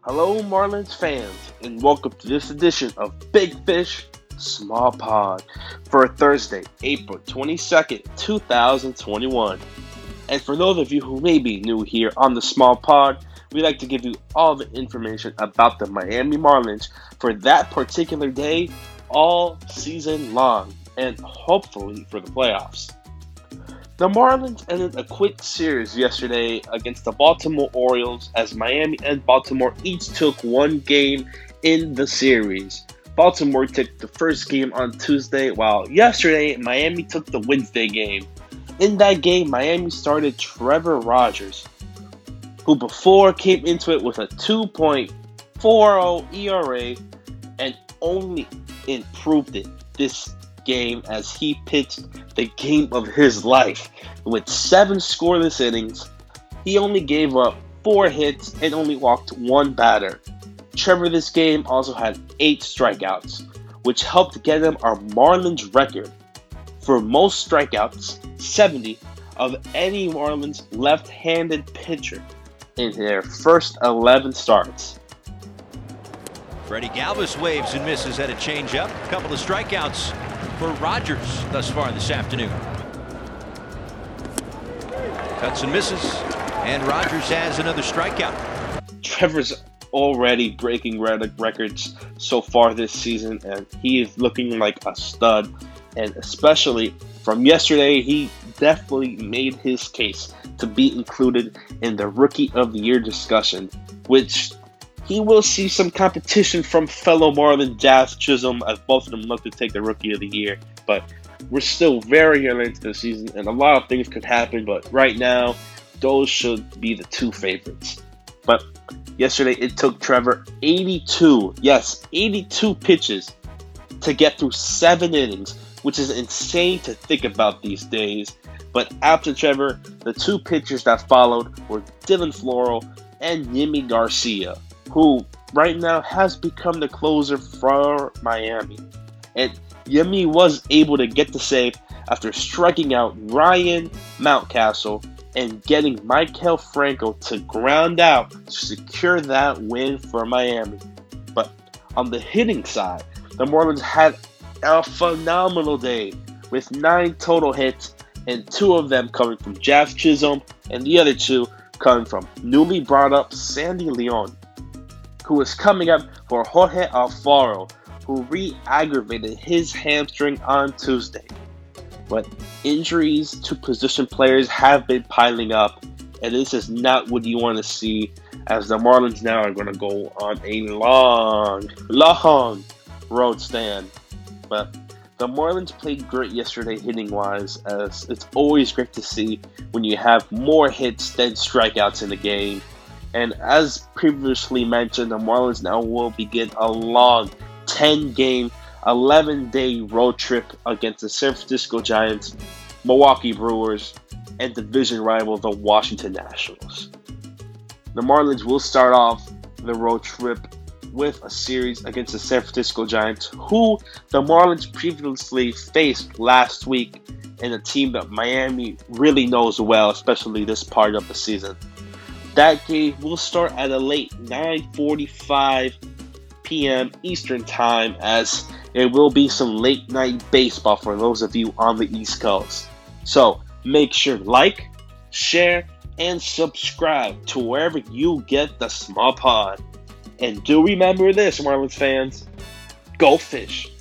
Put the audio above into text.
Hello, Marlins fans, and welcome to this edition of Big Fish, Small Pod for Thursday, April 22nd, 2021. And for those of you who may be new here on the Small Pod, we like to give you all the information about the Miami Marlins for that particular day all season long, and hopefully for the playoffs. The Marlins ended a quick series yesterday against the Baltimore Orioles as Miami and Baltimore each took one game in the series. Baltimore took the first game on Tuesday, while yesterday Miami took the Wednesday game. In that game, Miami started Trevor Rogers, who before came into it with a 2.40 ERA and only improved it this game as he pitched the game of his life. With 7 scoreless innings, he only gave up 4 hits and only walked 1 batter. Trevor this game also had 8 strikeouts, which helped get him our Marlins record for most strikeouts, 70, of any Marlins left-handed pitcher in their first 11 starts. Freddie Galvis waves and misses at a changeup. A couple of strikeouts for Rogers thus far this afternoon. Cuts and misses, and Rogers has another strikeout. Trevor's already breaking records so far this season, and he is looking like a stud. And especially from yesterday, he definitely made his case to be included in the Rookie of the Year discussion, which he will see some competition from fellow Marlin Jazz Chisholm as both of them look to take the Rookie of the Year. But we're still very early into the season, and a lot of things could happen. But right now, those should be the 2 favorites. But yesterday, it took Trevor 82 pitches to get through 7 innings, which is insane to think about these days. But after Trevor, the 2 pitchers that followed were Dylan Floro and Yimi Garcia, who right now has become the closer for Miami. And Yimi was able to get the save after striking out Ryan Mountcastle and getting Maikel Franco to ground out to secure that win for Miami. But on the hitting side, the Marlins had a phenomenal day with 9 total hits, and 2 of them coming from Jazz Chisholm and the other 2 coming from newly brought up Sandy Leon, who is coming up for Jorge Alfaro, who re-aggravated his hamstring on Tuesday. But injuries to position players have been piling up, and this is not what you want to see, as the Marlins now are going to go on a long road stand. But the Marlins played great yesterday hitting-wise, as it's always great to see when you have more hits than strikeouts in the game. And as previously mentioned, the Marlins now will begin a long 10-game, 11-day road trip against the San Francisco Giants, Milwaukee Brewers, and division rival the Washington Nationals. The Marlins will start off the road trip with a series against the San Francisco Giants, who the Marlins previously faced last week, and a team that Miami really knows well, especially this part of the season. That game will start at a late 9:45 p.m. Eastern Time, as it will be some late night baseball for those of you on the East Coast. So make sure to like, share, and subscribe to wherever you get the Small Pod. And do remember this, Marlins fans, go fish.